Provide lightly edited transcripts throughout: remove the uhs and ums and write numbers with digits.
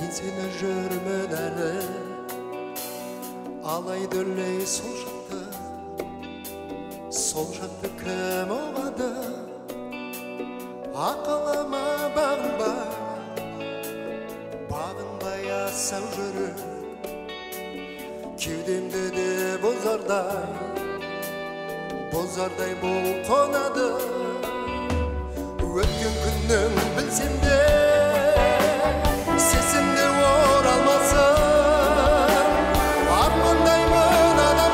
мен сені жүрмін әлі, алайды өлей сол жақты кім оғады? Ақылыма бағынбай асау жүріп, кеудемді де бозардай бол қонады. Өткен күннің білсем де, сесімде оралмасын. Армандаймын адам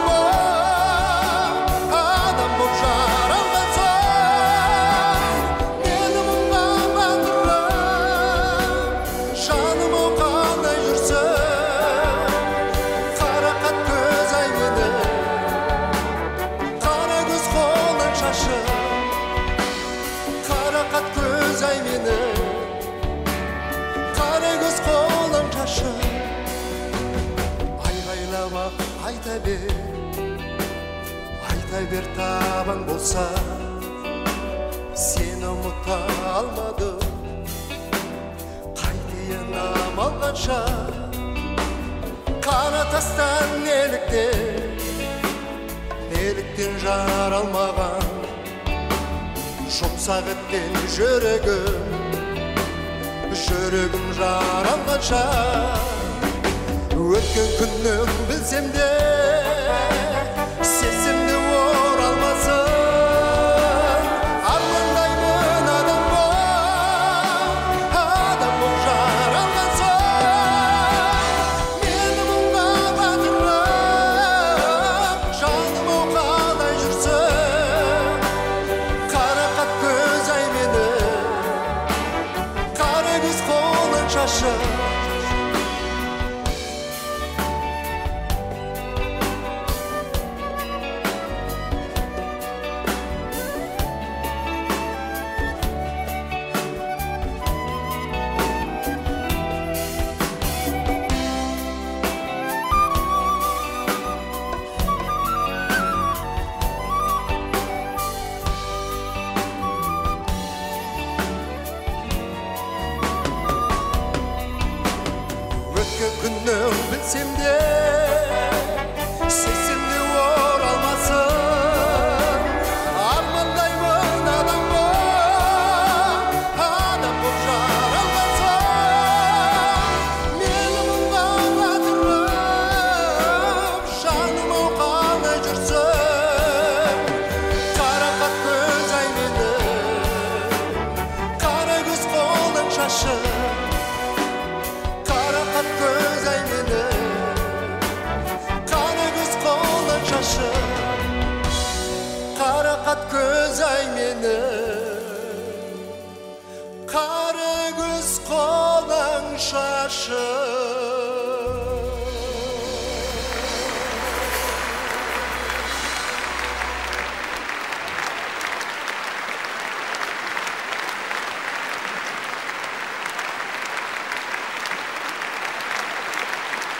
боп жаралған соң. Мені мұңға батырып, жаным ау қалай жүрсің? Қарақат көз ай мені, қара көз қолың шашы. Қарақат көз ай мені, қара көз қолың шашы. Айғайлап айта бер табан болса, сені ұмыта алмадым. Қайтейін амал қанша, қара тастан неліктен жаралмаған. Жұмсақ еткен жүрегім жаралғанша. Өткен күннің білсем де, сесімде оралмасын. Армандаймын адам боп жаралған соң. Мені мұңға батырып, жаным ау қалай жүрсің? Қарақат көз ай мені, қара көз қолың шашы. Күннің білсем де, сесімде оралмасын. Армандаймын адам боп жаралған соң. Мені мұңға батырып, жаным ау қалай жүрсің? Қарақат көз ай мені, қара көз қолың шашы. Қарақат көз ай мені, қара көз қолың шашы. Қарақат көз ай мені, қара көз қолың шашы.